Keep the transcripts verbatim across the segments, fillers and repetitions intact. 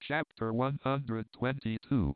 Chapter one hundred twenty-two.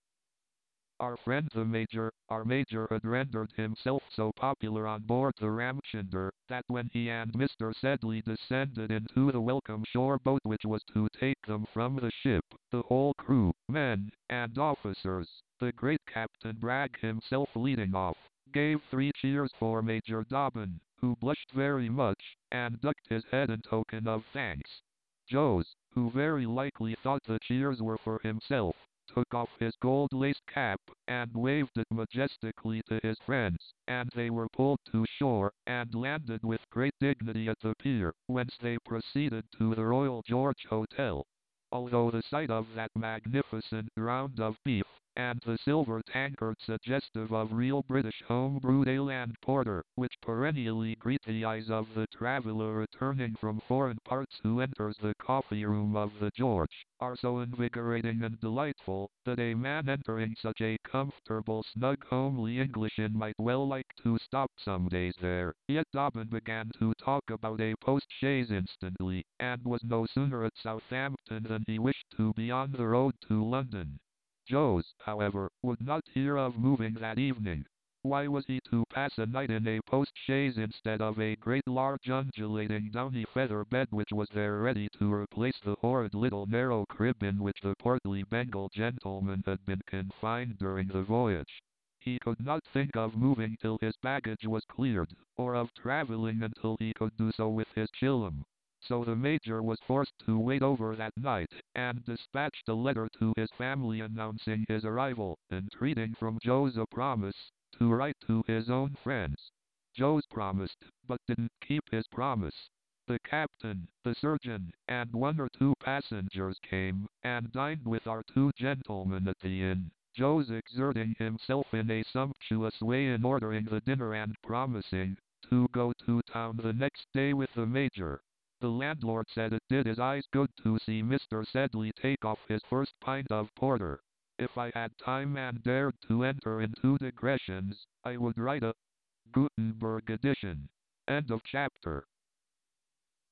Our friend the Major, our Major had rendered himself so popular on board the Ramchunder, that when he and Mister Sedley descended into the welcome shore boat which was to take them from the ship, the whole crew, men, and officers, the great Captain Bragg himself leading off, gave three cheers for Major Dobbin, who blushed very much, and ducked his head in token of thanks. Joes, who very likely thought the cheers were for himself, took off his gold-laced cap, and waved it majestically to his friends, and they were pulled to shore, and landed with great dignity at the pier, whence they proceeded to the Royal George Hotel. Although the sight of that magnificent round of beef, and the silver tankard suggestive of real British home-brewed ale and porter, which perennially greet the eyes of the traveller returning from foreign parts who enters the coffee-room of the George, are so invigorating and delightful, that a man entering such a comfortable, snug, homely English inn might well like to stop some days there. Yet Dobbin began to talk about a post-chaise instantly, and was no sooner at Southampton than he wished to be on the road to London. Joes, however, would not hear of moving that evening. Why was he to pass a night in a post-chaise instead of a great large undulating downy feather bed which was there ready to replace the horrid little narrow crib in which the portly Bengal gentleman had been confined during the voyage? He could not think of moving till his baggage was cleared, or of travelling until he could do so with his chillum. So the Major was forced to wait over that night, and dispatched a letter to his family announcing his arrival, entreating from Joes a promise to write to his own friends. Joes promised, but didn't keep his promise. The captain, the surgeon, and one or two passengers came, and dined with our two gentlemen at the inn, Joes exerting himself in a sumptuous way in ordering the dinner and promising to go to town the next day with the Major. The landlord said it did his eyes good to see Mister Sedley take off his first pint of porter. If I had time and dared to enter into digressions, I would write a Gutenberg edition. End of chapter.